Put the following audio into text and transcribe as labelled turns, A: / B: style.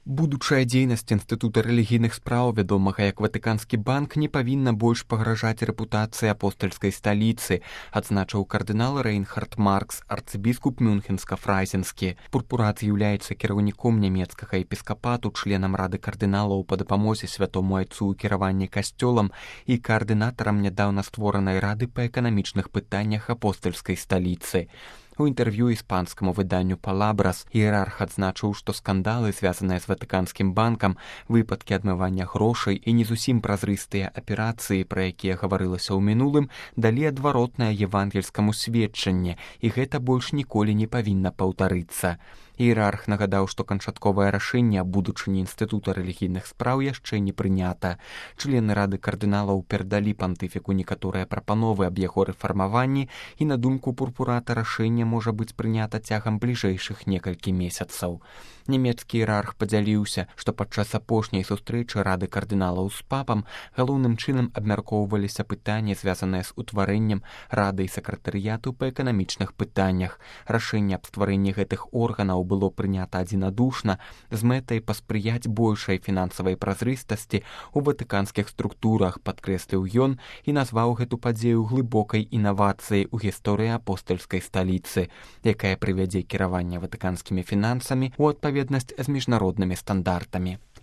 A: Будучая дзейнасць інстытута рэлігійных спраў, вядомага як Ватыканскі банк, не павінна больш пагражаць рэпутацыі апостальскай сталіцы, адзначыў кардынал Рейнхард Маркс, арцыбіскуп Мюнхенска-Фрайзенскі. Пурпурат з'яўляецца кіраўніком нямецкага епіскапату, членам рады кардыналаў па дапамозе святому айцу ў кіраванні касцёлам і каардынатарам нядаўна створанай рады па эканамічных пытаннях апостальскай сталіцы. У інтэрв'ю іспанскаму выданню «Палабрас» іерарх адзначыў, што скандалы, звязаныя з Ватыканскім банкам, выпадкі адмывання грошай і не зусім празрыстыя аперацыі, пра якія гаварылася ў мінулым, далі адваротнае евангельскаму сведчанне, і гэта больш ніколі не павінна паўтарыцца. Іерарх нагадаў, што канчатковае рашэнне аб будучыні інстытута рэлігійных спраў яшчэ не прынята. Члены рады кардыналаў перадалі пантыфіку некаторыя прапановы аб яго рэфармаванні, і на думку пурпурата рашэнне можа быць прынята цягам бліжэйшых некалькі месяцаў. Нямецкі іерарх падзяліўся, што падчас апошняй сустрэчы рады кардыналаў з папам галоўным чынам абмяркоўваліся пытанні, звязаныя з утварэннем рады і сакратарыяту па эканамічных пытаннях. Рашэнне аб стварэнні гэтых органаў было прынята адзінадушна з мэтай паспрыяць большай фінансавай празрыстасці ў ватыканскіх структурах, падкрэсліў ён і назваў гэту падзею глыбокай інавацыяй у гісторыі апостальскай сталіцы, якая прывядзе кіраванне ватыканскімі фінансамі ў адпаведнасць з міжнароднымі стандартамі.